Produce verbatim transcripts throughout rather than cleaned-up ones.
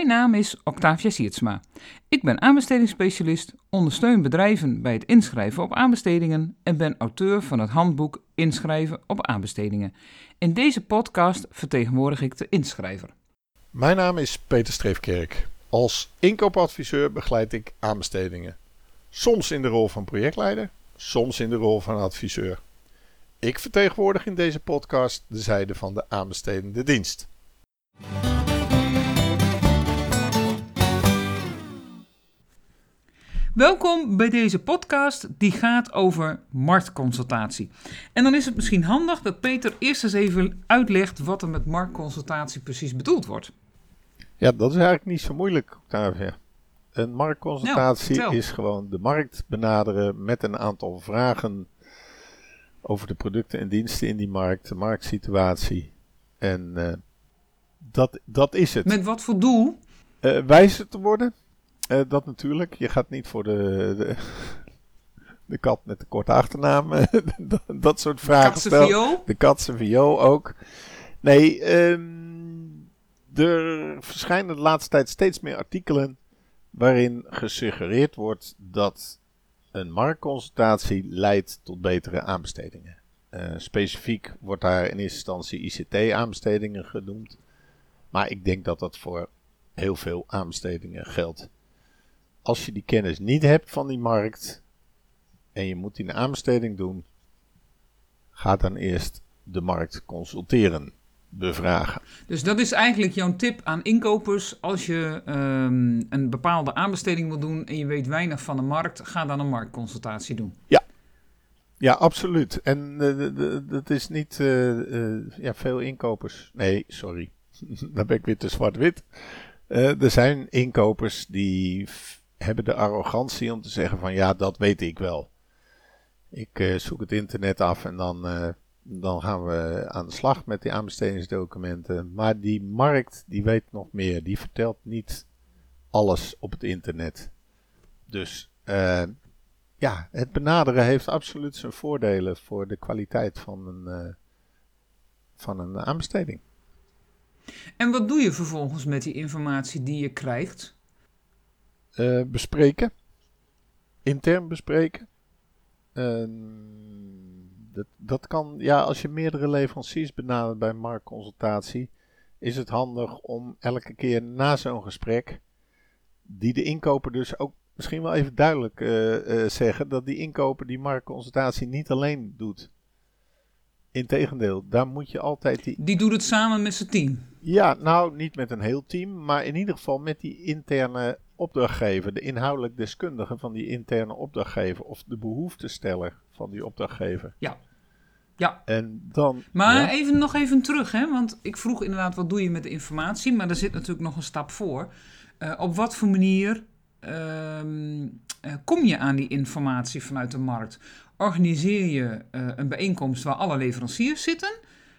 naam is Octavia Siertsma. Ik ben aanbestedingsspecialist, ondersteun bedrijven bij het inschrijven op aanbestedingen en ben auteur van het handboek Inschrijven op aanbestedingen. In deze podcast vertegenwoordig ik de inschrijver. Mijn naam is Peter Streefkerk. Als inkoopadviseur begeleid ik aanbestedingen. Soms in de rol van projectleider, soms in de rol van adviseur. Ik vertegenwoordig in deze podcast de zijde van de aanbestedende dienst. Welkom bij deze podcast die gaat over marktconsultatie. En dan is het misschien handig dat Peter eerst eens even uitlegt wat er met marktconsultatie precies bedoeld wordt. Ja, dat is eigenlijk niet zo moeilijk, Octavia. Een marktconsultatie Nou, is gewoon de markt benaderen met een aantal vragen over de producten en diensten in die markt, de marktsituatie. En uh, dat, dat is het. Met wat voor doel? Uh, wijzer te worden. Uh, dat natuurlijk. Je gaat niet voor de, de, de kat met de korte achternaam dat, dat soort vragen stellen. De katse vio ook. Nee, um, er verschijnen de laatste tijd steeds meer artikelen waarin gesuggereerd wordt dat een marktconsultatie leidt tot betere aanbestedingen. Uh, specifiek wordt daar in eerste instantie I C T-aanbestedingen genoemd. Maar ik denk dat dat voor heel veel aanbestedingen geldt. Als je die kennis niet hebt van die markt en je moet die een aanbesteding doen, ga dan eerst de markt consulteren, bevragen. Dus dat is eigenlijk jouw tip aan inkopers. Als je um, een bepaalde aanbesteding wil doen en je weet weinig van de markt, ga dan een marktconsultatie doen. Ja, ja, absoluut. En uh, dat is niet uh, uh, ja, veel inkopers. Nee, sorry. Dan ben ik weer te zwart-wit. Uh, er zijn inkopers die f- hebben de arrogantie om te zeggen van ja, dat weet ik wel. Ik uh, zoek het internet af en dan, uh, dan gaan we aan de slag met die aanbestedingsdocumenten. Maar die markt, die weet nog meer. Die vertelt niet alles op het internet. Dus uh, ja, het benaderen heeft absoluut zijn voordelen voor de kwaliteit van een, uh, van een aanbesteding. En wat doe je vervolgens met die informatie die je krijgt? Uh, bespreken. Intern bespreken. Uh, dat, dat kan, ja, als je meerdere leveranciers benadert bij een marktconsultatie, is het handig om elke keer na zo'n gesprek, die de inkoper dus ook misschien wel even duidelijk uh, uh, zeggen, dat die inkoper die marktconsultatie niet alleen doet. Integendeel, daar moet je altijd die... Die doet het samen met zijn team? Ja, nou, niet met een heel team, maar in ieder geval met die interne opdrachtgever, de inhoudelijk deskundige van die interne opdrachtgever of de behoeftesteller van die opdrachtgever. Ja. Ja. En dan, maar ja. even nog even terug, hè? Want ik vroeg inderdaad wat doe je met de informatie, maar er zit natuurlijk nog een stap voor. Uh, op wat voor manier uh, uh, kom je aan die informatie vanuit de markt? Organiseer je uh, een bijeenkomst waar alle leveranciers zitten?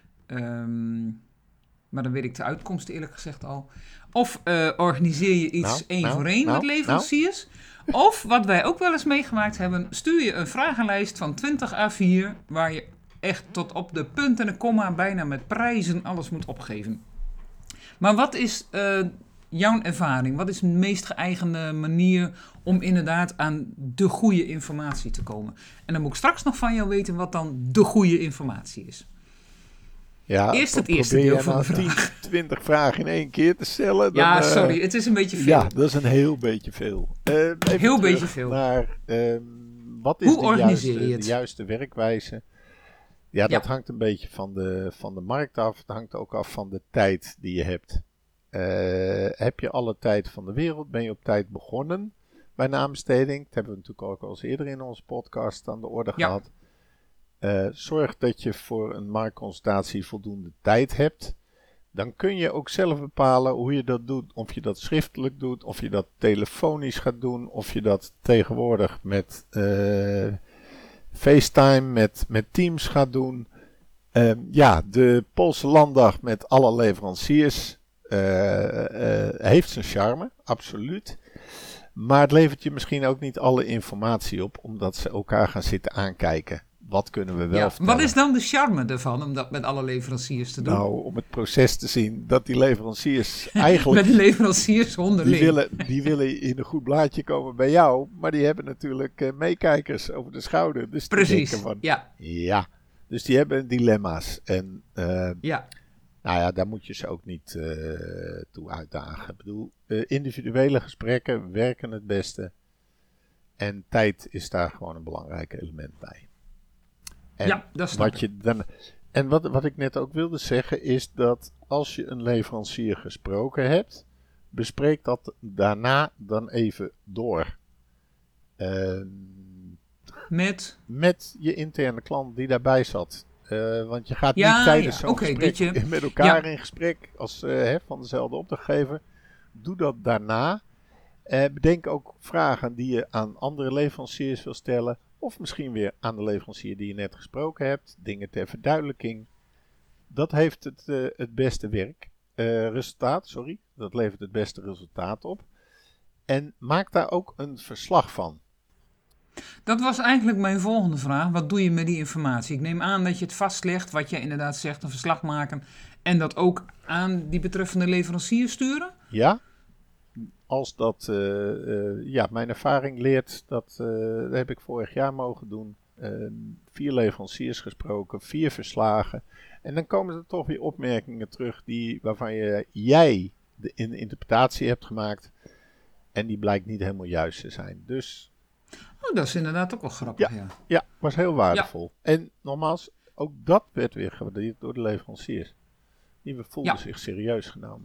Um, maar dan weet ik de uitkomst eerlijk gezegd al. Of uh, organiseer je iets nou, één nou, voor één nou, met leveranciers? Nou. Of, wat wij ook wel eens meegemaakt hebben, stuur je een vragenlijst van twintig A vier... waar je echt tot op de punt en de komma bijna met prijzen alles moet opgeven. Maar wat is uh, jouw ervaring? Wat is de meest geëigende manier om inderdaad aan de goede informatie te komen? En dan moet ik straks nog van jou weten wat dan de goede informatie is. Ja, Eerst het eerste deel van de vraag. tien, twintig vragen in één keer te stellen. Dan, ja, uh, sorry, het is een beetje veel. Ja, dat is een heel beetje veel. Uh, heel beetje veel. Naar, uh, wat is Hoe de organiseer juiste, je het? de juiste werkwijze? Ja, dat ja. hangt een beetje van de, van de markt af. Het hangt ook af van de tijd die je hebt. Uh, heb je alle tijd van de wereld? Ben je op tijd begonnen bij een aanbesteding? Dat hebben we natuurlijk ook al eens eerder in onze podcast aan de orde ja. gehad. Uh, zorg dat je voor een marktconsultatie voldoende tijd hebt. Dan kun je ook zelf bepalen hoe je dat doet. Of je dat schriftelijk doet, of je dat telefonisch gaat doen, of je dat tegenwoordig met uh, FaceTime, met, met Teams gaat doen. Uh, ja, de Poolse landdag met alle leveranciers uh, uh, heeft zijn charme, absoluut. Maar het levert je misschien ook niet alle informatie op, omdat ze elkaar gaan zitten aankijken. wat kunnen we wel ja, vertellen. Wat is dan de charme ervan om dat met alle leveranciers te doen? Nou, om het proces te zien dat die leveranciers eigenlijk... met de leveranciers onderling. Die willen, die willen in een goed blaadje komen bij jou, maar die hebben natuurlijk uh, meekijkers over de schouder. Dus Precies, die van, ja. Ja, dus die hebben dilemma's. En uh, ja. nou ja, daar moet je ze ook niet uh, toe uitdagen. Ik bedoel, uh, individuele gesprekken werken het beste. En tijd is daar gewoon een belangrijk element bij. En ja, dat snap wat je dan, En wat, wat ik net ook wilde zeggen is dat als je een leverancier gesproken hebt, bespreek dat daarna dan even door. Uh, met? Met je interne klant die daarbij zat. Uh, want je gaat ja, niet tijdens ja. zo'n okay, gesprek je... met elkaar ja. in gesprek als uh, hè, van dezelfde opdrachtgever. Doe dat daarna. Uh, bedenk ook vragen die je aan andere leveranciers wil stellen. Of misschien weer aan de leverancier die je net gesproken hebt. Dingen ter verduidelijking. Dat heeft het, uh, het beste werk. Uh, resultaat, sorry. Dat levert het beste resultaat op. En maak daar ook een verslag van. Dat was eigenlijk mijn volgende vraag. Wat doe je met die informatie? Ik neem aan dat je het vastlegt, wat jij inderdaad zegt, een verslag maken. En dat ook aan die betreffende leverancier sturen? Ja. Als dat, uh, uh, ja, mijn ervaring leert, dat, uh, dat heb ik vorig jaar mogen doen. Uh, vier leveranciers gesproken, vier verslagen. En dan komen er toch weer opmerkingen terug die, waarvan je, jij de, in de interpretatie hebt gemaakt. En die blijkt niet helemaal juist te zijn. Dus... Oh, dat is inderdaad ook wel grappig, ja. Ja, ja was heel waardevol. Ja. En nogmaals, ook dat werd weer gewaardeerd door de leveranciers. Die voelden ja. zich serieus genomen.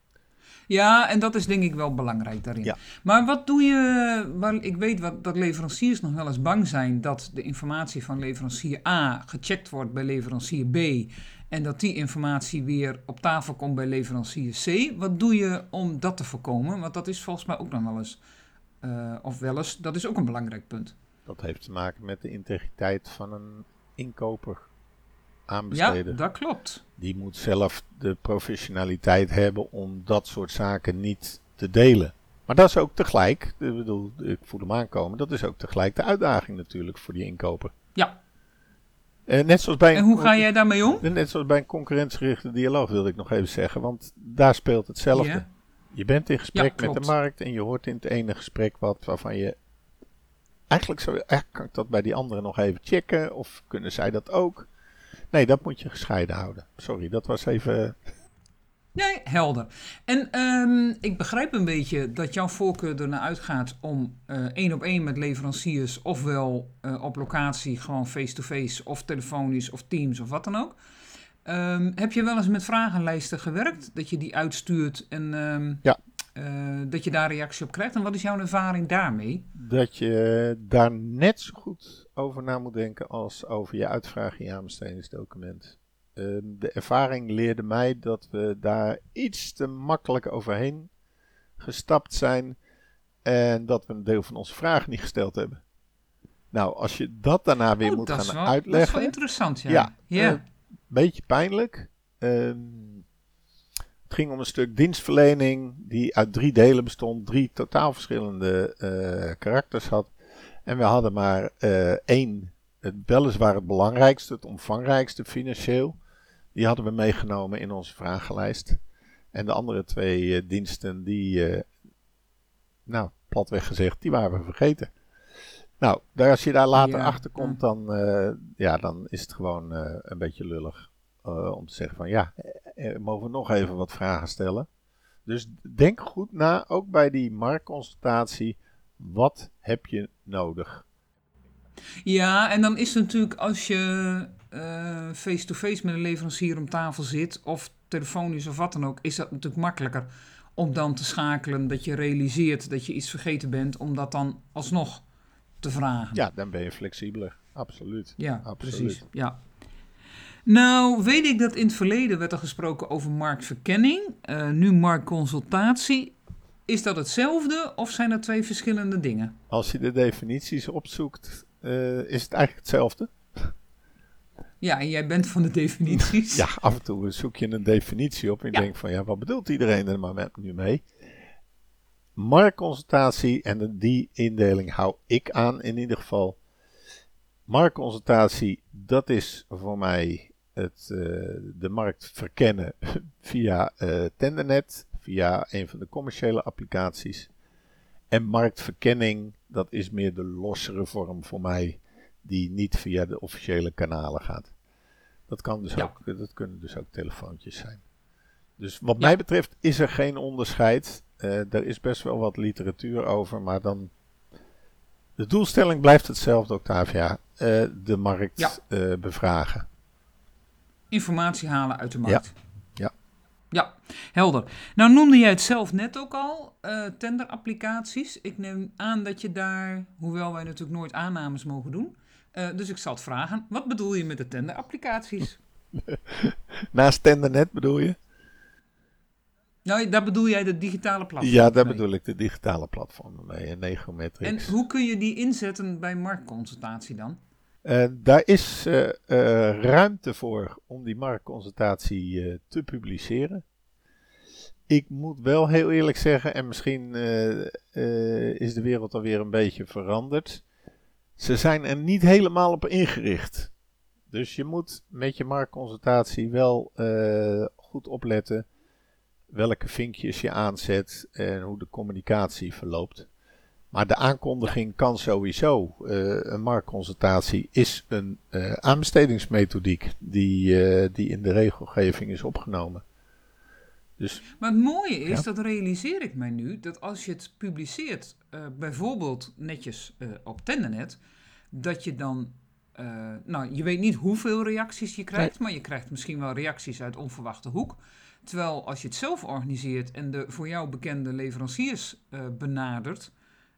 Ja, en dat is denk ik wel belangrijk daarin. Ja. Maar wat doe je... Maar ik weet wat, dat leveranciers nog wel eens bang zijn dat de informatie van leverancier A gecheckt wordt bij leverancier B en dat die informatie weer op tafel komt bij leverancier C. Wat doe je om dat te voorkomen? Want dat is volgens mij ook nog wel eens... Uh, of wel eens, dat is ook een belangrijk punt. Dat heeft te maken met de integriteit van een inkoper, aanbesteder. Ja, dat klopt. Die moet zelf de professionaliteit hebben om dat soort zaken niet te delen. Maar dat is ook tegelijk, ik bedoel, ik voel hem aankomen, dat is ook tegelijk de uitdaging natuurlijk voor die inkoper. Ja. Uh, net zoals bij een, en hoe ga jij daarmee om? Net zoals bij een concurrentiegerichte dialoog wilde ik nog even zeggen, want daar speelt hetzelfde. Ja. Je bent in gesprek ja, met de markt en je hoort in het ene gesprek wat waarvan je... Eigenlijk, zou, eigenlijk kan ik dat bij die anderen nog even checken. Of kunnen zij dat ook? Nee, dat moet je gescheiden houden. Sorry, dat was even... Nee, helder. En um, ik begrijp een beetje dat jouw voorkeur ernaar uitgaat om uh, één op één met leveranciers... ofwel uh, op locatie gewoon face-to-face of telefonisch of Teams of wat dan ook... Um, heb je wel eens met vragenlijsten gewerkt? Dat je die uitstuurt en um, ja. uh, dat je daar reactie op krijgt? En wat is jouw ervaring daarmee? Dat je daar net zo goed over na moet denken als over je uitvraag in je aanbestedingsdocument. Uh, de ervaring leerde mij dat we daar iets te makkelijk overheen gestapt zijn. En dat we een deel van onze vragen niet gesteld hebben. Nou, als je dat daarna weer oh, moet gaan wel, uitleggen. Dat is wel interessant, ja. Ja. ja. Uh, Beetje pijnlijk. Um, het ging om een stuk dienstverlening die uit drie delen bestond. Drie totaal verschillende uh, karakters had. En we hadden maar uh, één, het, weliswaar het belangrijkste, het omvangrijkste financieel. Die hadden we meegenomen in onze vragenlijst. En de andere twee uh, diensten, die, uh, nou, platweg gezegd, die waren we vergeten. Nou, daar, als je daar later ja, achter komt, dan, uh, ja, dan is het gewoon uh, een beetje lullig uh, om te zeggen van ja, uh, mogen we nog even wat vragen stellen. Dus denk goed na, ook bij die marktconsultatie, wat heb je nodig? Ja, en dan is het natuurlijk als je uh, face-to-face met een leverancier om tafel zit, of telefonisch of wat dan ook, is dat natuurlijk makkelijker om dan te schakelen, dat je realiseert dat je iets vergeten bent, om dat dan alsnog te vragen. Ja, dan ben je flexibeler. Absoluut. Ja, Absoluut. precies. Ja. Nou, weet ik dat in het verleden werd er gesproken over marktverkenning. Uh, nu marktconsultatie. Is dat hetzelfde of zijn dat twee verschillende dingen? Als je de definities opzoekt, uh, is het eigenlijk hetzelfde. Ja, en jij bent van de definities. Ja, af en toe zoek je een definitie op en je ja. denkt van ja, wat bedoelt iedereen er maar nu mee? Marktconsultatie, en die indeling hou ik aan in ieder geval. marktconsultatie, dat is voor mij het, uh, de markt verkennen via uh, Tendernet, via een van de commerciële applicaties. En marktverkenning, dat is meer de lossere vorm voor mij, die niet via de officiële kanalen gaat. Dat, kan dus ja. ook, dat kunnen dus ook telefoontjes zijn. Dus wat ja. mij betreft is er geen onderscheid. Uh, er is best wel wat literatuur over, maar dan... De doelstelling blijft hetzelfde, Octavia. Uh, de markt ja. uh, bevragen. Informatie halen uit de markt. Ja. Ja. Ja, helder. Nou noemde jij het zelf net ook al, uh, tenderapplicaties. Ik neem aan dat je daar, hoewel wij natuurlijk nooit aannames mogen doen... Uh, dus ik zal het vragen, wat bedoel je met de tenderapplicaties? Naast Tendernet bedoel je? Nou, daar bedoel jij de digitale platform. Ja, daar mee. bedoel ik de digitale platform mee, Negometrix. En hoe kun je die inzetten bij marktconsultatie dan? Uh, daar is uh, uh, ruimte voor om die marktconsultatie uh, te publiceren. Ik moet wel heel eerlijk zeggen, en misschien uh, uh, is de wereld alweer een beetje veranderd. Ze zijn er niet helemaal op ingericht. Dus je moet met je marktconsultatie wel uh, goed opletten welke vinkjes je aanzet en hoe de communicatie verloopt. Maar de aankondiging kan sowieso. Uh, een marktconsultatie is een uh, aanbestedingsmethodiek die, uh, die in de regelgeving is opgenomen. Dus, maar het mooie is, ja. dat realiseer ik mij nu, dat als je het publiceert, uh, bijvoorbeeld netjes uh, op Tendernet, dat je dan, uh, nou je weet niet hoeveel reacties je krijgt, nee. maar je krijgt misschien wel reacties uit onverwachte hoek. Terwijl als je het zelf organiseert en de voor jou bekende leveranciers uh, benadert,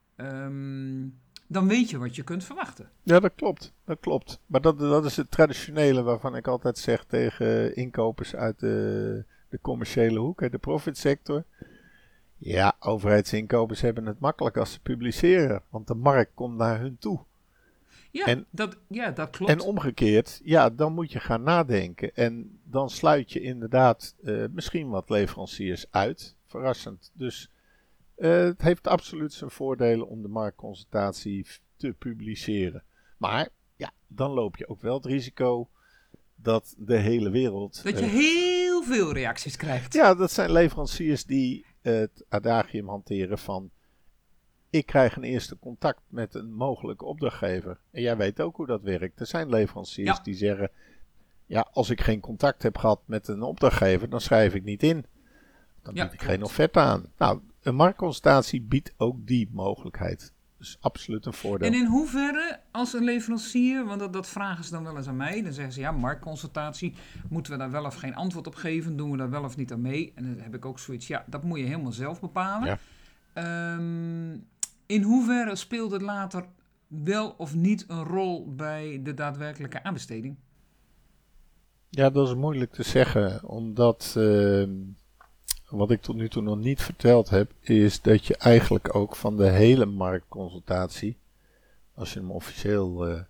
um, dan weet je wat je kunt verwachten. Ja, dat klopt. Dat klopt. Maar dat, dat is het traditionele waarvan ik altijd zeg tegen inkopers uit de, de commerciële hoek, de profitsector. Ja, overheidsinkopers hebben het makkelijk als ze publiceren, want de markt komt naar hun toe. Ja, en, dat, ja, dat klopt. En omgekeerd, ja, dan moet je gaan nadenken. En dan sluit je inderdaad uh, misschien wat leveranciers uit. Verrassend. Dus uh, het heeft absoluut zijn voordelen om de marktconsultatie te publiceren. Maar ja, dan loop je ook wel het risico dat de hele wereld... Dat je uh, heel veel reacties krijgt. Ja, dat zijn leveranciers die uh, het adagium hanteren van... Ik krijg een eerste contact met een mogelijke opdrachtgever. En jij weet ook hoe dat werkt. Er zijn leveranciers ja. die zeggen... Ja, als ik geen contact heb gehad met een opdrachtgever, dan schrijf ik niet in. Dan bied ja, ik klopt. geen offerte aan. Nou, een marktconsultatie biedt ook die mogelijkheid. Dus absoluut een voordeel. En in hoeverre, als een leverancier... Want dat, dat vragen ze dan wel eens aan mij. Dan zeggen ze, ja, marktconsultatie... Moeten we daar wel of geen antwoord op geven? Doen we daar wel of niet aan mee? En dan heb ik ook zoiets... Ja, dat moet je helemaal zelf bepalen. Ja. Um, In hoeverre speelt het later wel of niet een rol bij de daadwerkelijke aanbesteding? Ja, dat is moeilijk te zeggen, omdat uh, wat ik tot nu toe nog niet verteld heb, is dat je eigenlijk ook van de hele marktconsultatie, als je hem officieel... Uh,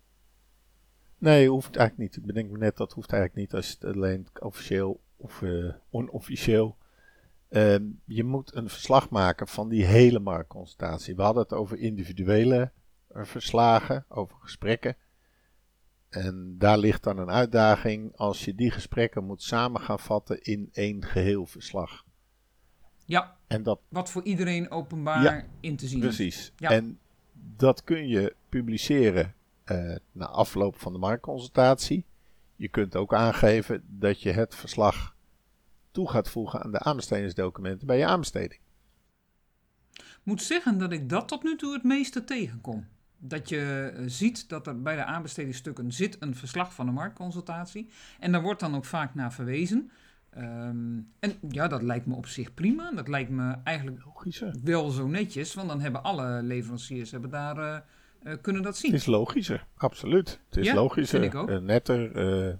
nee, hoeft eigenlijk niet. Ik bedenk me net, dat hoeft eigenlijk niet als je het alleen officieel of uh, onofficieel... Uh, je moet een verslag maken van die hele marktconsultatie. We hadden het over individuele uh, verslagen, over gesprekken. En daar ligt dan een uitdaging als je die gesprekken moet samen gaan vatten in één geheel verslag. Ja, en dat, wat voor iedereen openbaar ja, in te zien is. Precies. Ja. En dat kun je publiceren uh, na afloop van de marktconsultatie. Je kunt ook aangeven dat je het verslag toe gaat voegen aan de aanbestedingsdocumenten bij je aanbesteding. Ik moet zeggen dat ik dat tot nu toe het meeste tegenkom. Dat je uh, ziet dat er bij de aanbestedingsstukken zit een verslag van de marktconsultatie. En daar wordt dan ook vaak naar verwezen. Um, en ja, dat lijkt me op zich prima. Dat lijkt me eigenlijk logischer. Wel zo netjes. Want dan hebben alle leveranciers hebben daar, uh, uh, kunnen dat zien. Het is logischer, absoluut. Het is ja, logischer, vind ik ook. Uh, netter... Uh,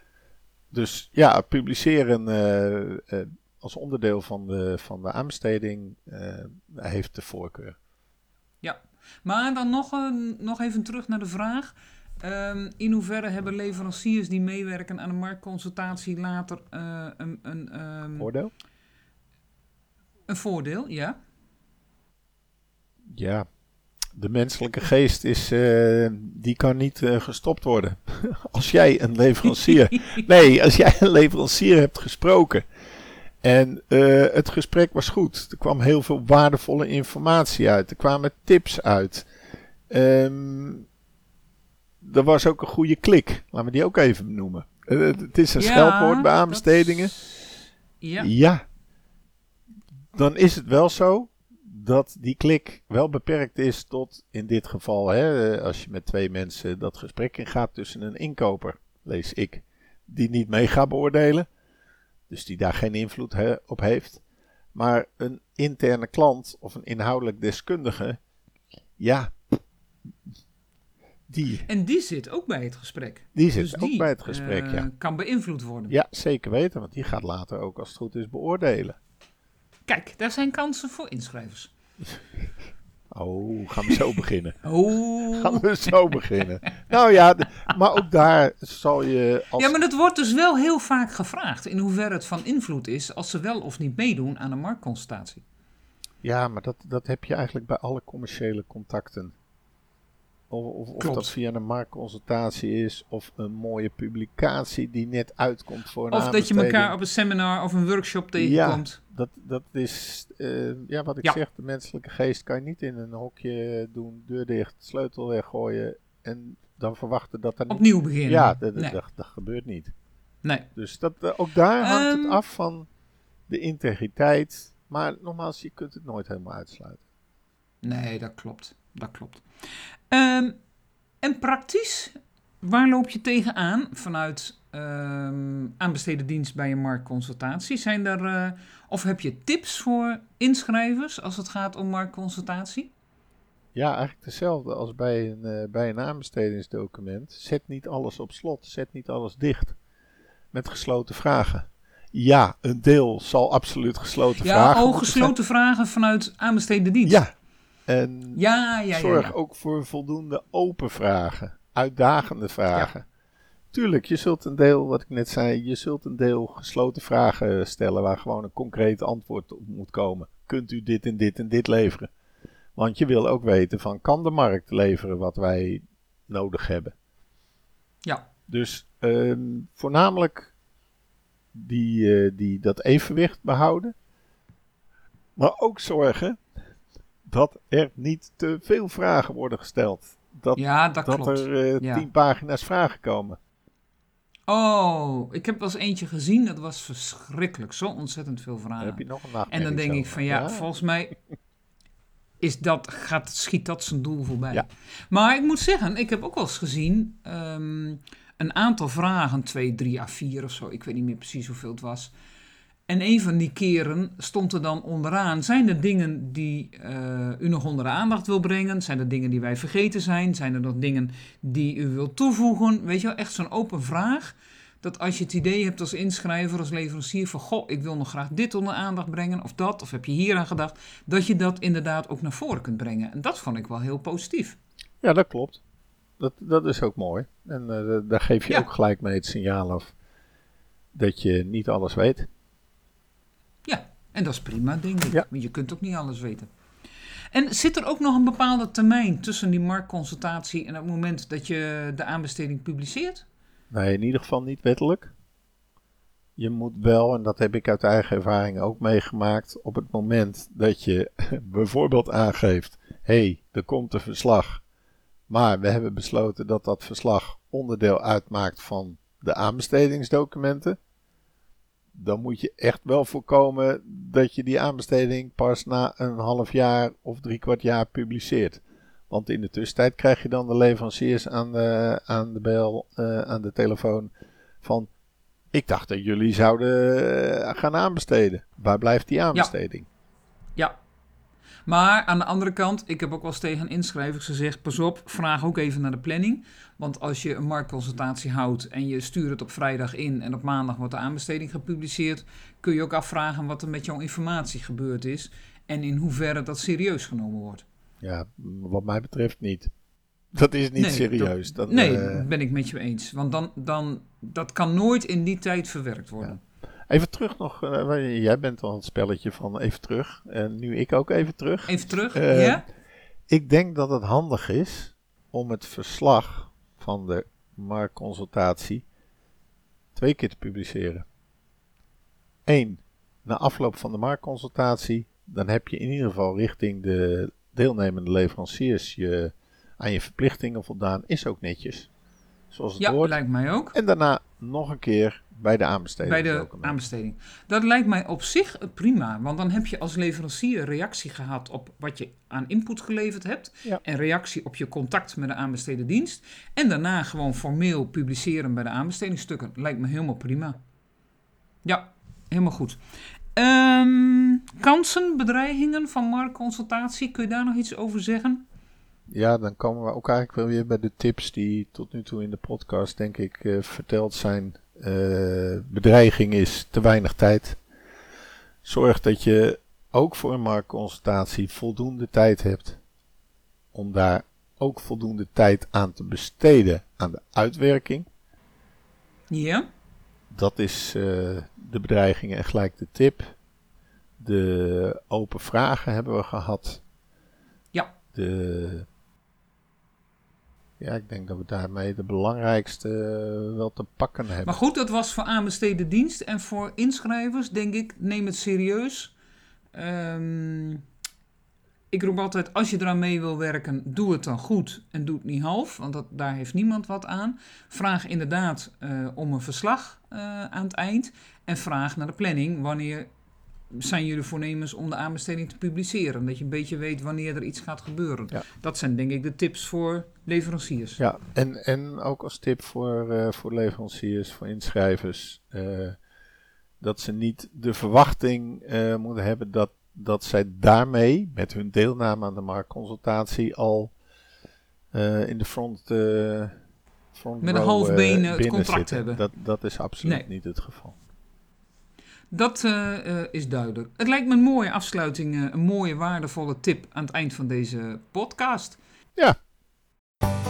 Dus ja, publiceren uh, uh, als onderdeel van de, van de aanbesteding uh, heeft de voorkeur. Ja, maar dan nog, een, nog even terug naar de vraag. Um, in hoeverre hebben leveranciers die meewerken aan de marktconsultatie later uh, een, een, um, voordeel? Een voordeel, ja. Ja, De menselijke geest is, uh, die kan niet uh, gestopt worden. Als jij een leverancier... nee, als jij een leverancier hebt gesproken... En uh, het gesprek was goed. Er kwam heel veel waardevolle informatie uit. Er kwamen tips uit. Um, er was ook een goede klik. Laten we die ook even benoemen. Uh, het is een ja, scheldwoord bij aanbestedingen. Is... Ja. ja. Dan is het wel zo dat die klik wel beperkt is tot in dit geval. Hè, als je met twee mensen dat gesprek ingaat tussen een inkoper, lees ik, die niet mee gaat beoordelen. Dus die daar geen invloed he, op heeft. Maar een interne klant of een inhoudelijk deskundige, ja, die... En die zit ook bij het gesprek. Die zit dus ook die, bij het gesprek, uh, ja. kan beïnvloed worden. Ja, zeker weten, want die gaat later ook als het goed is beoordelen. Kijk, daar zijn kansen voor inschrijvers. Oh, gaan we zo beginnen. Oh. Gaan we zo beginnen. Nou ja, de, maar ook daar zal je... Als... Ja, maar dat wordt dus wel heel vaak gevraagd. In hoeverre het van invloed is als ze wel of niet meedoen aan een marktconsultatie. Ja, maar dat, dat heb je eigenlijk bij alle commerciële contacten. Of, of, of dat via een marktconsultatie is, of een mooie publicatie die net uitkomt voor een Of dat je elkaar op een seminar of een workshop tegenkomt. Ja, dat, dat is, uh, ja, wat ik ja. zeg, de menselijke geest kan je niet in een hokje doen, deur dicht, sleutel weggooien en dan verwachten dat er niet... Opnieuw beginnen. Ja, dat, nee. dat, dat, dat gebeurt niet. Nee. Dus dat, uh, ook daar hangt um, het af van de integriteit, maar nogmaals, je kunt het nooit helemaal uitsluiten. Nee, dat klopt. Dat klopt. Um, en praktisch, waar loop je tegenaan vanuit um, aanbesteden dienst bij een marktconsultatie? Zijn er, uh, of heb je tips voor inschrijvers als het gaat om marktconsultatie? Ja, eigenlijk hetzelfde als bij een, uh, bij een aanbestedingsdocument. Zet niet alles op slot, zet niet alles dicht met gesloten vragen. Ja, een deel zal absoluut gesloten ja, vragen. Ja, oh, gesloten vragen vanuit aanbesteden dienst. Ja. En ja, ja, zorg ja, ja. ook voor voldoende open vragen, uitdagende vragen. Ja. Tuurlijk, je zult een deel, wat ik net zei, je zult een deel gesloten vragen stellen waar gewoon een concreet antwoord op moet komen. Kunt u dit en dit en dit leveren? Want je wil ook weten van, kan de markt leveren wat wij nodig hebben? Ja. Dus um, voornamelijk die, uh, die, dat evenwicht behouden, maar ook zorgen dat er niet te veel vragen worden gesteld. Dat, ja, dat, dat klopt. er uh, ja. tien pagina's vragen komen. Oh, ik heb wel eens eentje gezien. Dat was verschrikkelijk. Zo ontzettend veel vragen. Dan heb je nog een nacht. En dan denk ik van ja, ja, volgens mij is dat, gaat, schiet dat zijn doel voorbij. Ja. Maar ik moet zeggen, ik heb ook wel eens gezien um, een aantal vragen, twee, drie à vier of zo. Ik weet niet meer precies hoeveel het was. En een van die keren stond er dan onderaan, zijn er dingen die uh, u nog onder de aandacht wil brengen? Zijn er dingen die wij vergeten zijn? Zijn er nog dingen die u wilt toevoegen? Weet je wel, echt zo'n open vraag. Dat als je het idee hebt als inschrijver, als leverancier van, goh, ik wil nog graag dit onder aandacht brengen of dat, of heb je hier aan gedacht, dat je dat inderdaad ook naar voren kunt brengen. En dat vond ik wel heel positief. Ja, dat klopt. Dat, dat is ook mooi. En uh, daar geef je ja. ook gelijk mee het signaal af dat je niet alles weet. Ja, en dat is prima, denk ik. Ja. Want je kunt ook niet alles weten. En zit er ook nog een bepaalde termijn tussen die marktconsultatie en het moment dat je de aanbesteding publiceert? Nee, in ieder geval niet wettelijk. Je moet wel, en dat heb ik uit eigen ervaring ook meegemaakt, op het moment dat je bijvoorbeeld aangeeft, hé, hey, er komt een verslag, maar we hebben besloten dat dat verslag onderdeel uitmaakt van de aanbestedingsdocumenten. Dan moet je echt wel voorkomen dat je die aanbesteding pas na een half jaar of drie kwart jaar publiceert. Want in de tussentijd krijg je dan de leveranciers aan de, aan de bel, uh, aan de telefoon van, ik dacht dat jullie zouden gaan aanbesteden. Waar blijft die aanbesteding? Ja. ja. Maar aan de andere kant, ik heb ook wel eens tegen inschrijvers gezegd, pas op, vraag ook even naar de planning. Want als je een marktconsultatie houdt en je stuurt het op vrijdag in en op maandag wordt de aanbesteding gepubliceerd, kun je ook afvragen wat er met jouw informatie gebeurd is en in hoeverre dat serieus genomen wordt. Ja, wat mij betreft niet. Dat is niet nee, serieus. Dat, dat, nee, uh... ben ik met je eens. Want dan, dan, dat kan nooit in die tijd verwerkt worden. Ja. Even terug nog. Uh, jij bent al het spelletje van even terug. En nu ik ook even terug. Even terug, uh, ja? Ik denk dat het handig is om het verslag van de marktconsultatie twee keer te publiceren. Eén, na afloop van de marktconsultatie, dan heb je in ieder geval richting de deelnemende leveranciers je, aan je verplichtingen voldaan, is ook netjes. Zoals het ja, hoort. lijkt mij ook. En daarna nog een keer bij de aanbesteding. Bij de aanbesteding. Dat lijkt mij op zich prima, want dan heb je als leverancier reactie gehad op wat je aan input geleverd hebt. Ja. En reactie op je contact met de aanbesteden dienst. En daarna gewoon formeel publiceren bij de aanbestedingsstukken. Lijkt me helemaal prima. Ja, helemaal goed. Um, kansen, bedreigingen van marktconsultatie, kun je daar nog iets over zeggen? Ja, dan komen we ook eigenlijk wel weer bij de tips die tot nu toe in de podcast, denk ik, uh, verteld zijn. Uh, bedreiging is te weinig tijd. Zorg dat je ook voor een marktconsultatie voldoende tijd hebt om daar ook voldoende tijd aan te besteden aan de uitwerking. Ja. Dat is uh, de bedreigingen en gelijk de tip. De open vragen hebben we gehad. Ja. De... Ja, ik denk dat we daarmee de belangrijkste uh, wel te pakken hebben. Maar goed, dat was voor aanbesteden dienst. En voor inschrijvers, denk ik, neem het serieus. Um, ik roep altijd, als je eraan mee wil werken, doe het dan goed en doe het niet half. Want dat, daar heeft niemand wat aan. Vraag inderdaad uh, om een verslag uh, aan het eind. En vraag naar de planning. Wanneer zijn jullie voornemens om de aanbesteding te publiceren? Dat je een beetje weet wanneer er iets gaat gebeuren. Ja. Dat zijn denk ik de tips voor leveranciers. Ja, en, en ook als tip voor, uh, voor leveranciers, voor inschrijvers. Uh, dat ze niet de verwachting uh, moeten hebben dat, dat zij daarmee, met hun deelname aan de marktconsultatie, al uh, in de front, uh, front met row, een half been uh, het contract zitten. hebben. Dat, dat is absoluut nee. niet het geval. Dat uh, uh, is duidelijk. Het lijkt me een mooie afsluiting, uh, een mooie waardevolle tip aan het eind van deze podcast. Ja.